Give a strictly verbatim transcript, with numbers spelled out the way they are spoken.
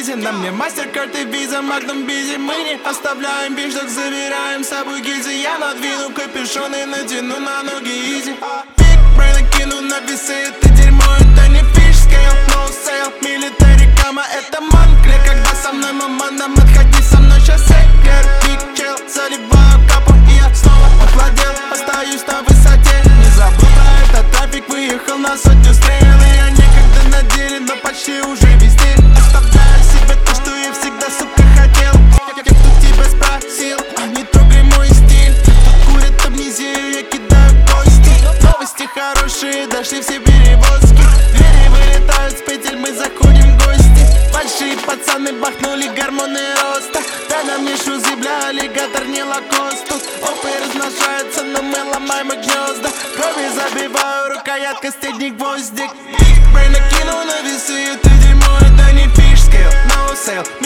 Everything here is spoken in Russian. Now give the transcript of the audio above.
изи. На мне мастер-карт и виза, Magnum Busy. Мы не оставляем бич, так забираем с собой гильзы. Я надвину капюшон и натяну на ноги изи. Биг брейн накину на весы, это дерьмо, это не фиш скейл. No sale, милитари кама, это манклер. Когда со мной маманом, отходи со мной, сейчас эклер. Биг чел, заливаю капу и я снова охладел. Остаюсь на высоте, не забыл про этот трафик. Выехал на сотню стрел, и я некогда на деле, но почти уже везде. Оставляю себе то, что я всегда, сука, хотел. Я тут тебя спросил, не трогай мой стиль. Тут курят амнезию, я кидаю кости. Новости хорошие, дошли все перевозки. Двери вылетают с петель, мы заходим в гости. Большие пацаны бахнули гормоны роста. Да на мне шузы, бля, аллигатор не лакосту. Опы размножаются, но мы ломаем их гнезда. Крови забиваю, рукоятка стегни гвоздик. Биг брейн накинул на весы, это дерьмо, это не фиш скейл. No sale,